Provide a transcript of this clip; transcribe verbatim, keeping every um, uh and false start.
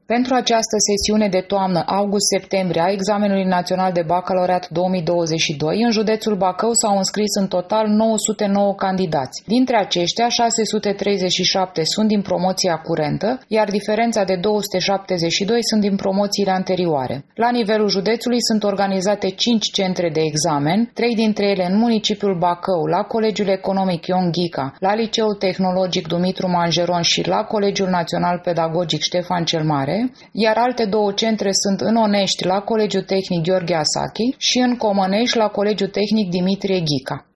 Pentru această sesiune de toamnă august-septembrie a examenului național de bacalaureat două mii douăzeci și doi, în județul Bacău s-au înscris în total nouă sute nouă candidați. Dintre aceștia, șase sute treizeci și șapte sunt din promoția curentă, iar diferența de două sute șaptezeci și doi sunt din promoțiile anterioare. La nivelul județului sunt organizate cinci centre de examen, trei dintre ele în municipiul Bacău, la Colegiul Economic Ion Ghica, la Liceul Tehnologic Dumitru Mangeron și la Colegiul Național Pedagogic Ștefan cel Mare, iar alte două centre sunt în Onești la Colegiul Tehnic Gheorghe Asachi și în Comănești la Colegiul Tehnic Dimitrie Ghica.